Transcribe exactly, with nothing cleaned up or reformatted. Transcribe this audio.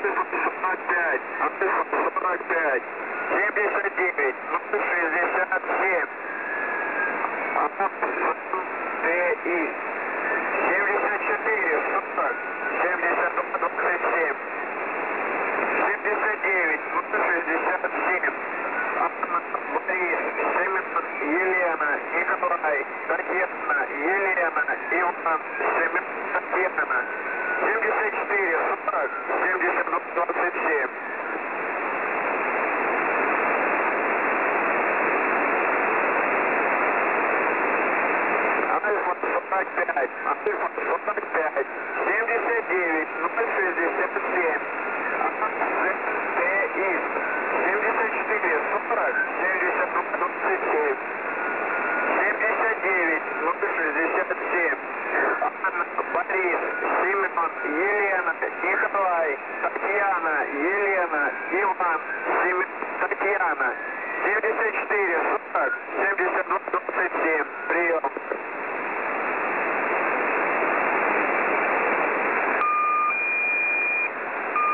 сорок пять, сорок пять, семьдесят девять, шестьдесят семь. ТИ. семьдесят четыре, сорок, семьдесят два, двадцать семь. семьдесят девять, шестьдесят семь. Анна, Борис, Семен, Елена, Николай, Татьяна, Елена, Иван, Семен, Татьяна. семьдесят четыре, сорок, семьдесят два, двадцать семь. Альфа сорок пять, Альфа сорок пять, семьдесят девять, шестьдесят семь. ТИ. семьдесят четыре, сорок, семьдесят два, двадцать семь. семьдесят девять, шестьдесят семь. Анна, Борис, Семен, Елена, Николай, Татьяна, Елена, Иван, Семен, Татьяна. семьдесят четыре, сорок, семьдесят два,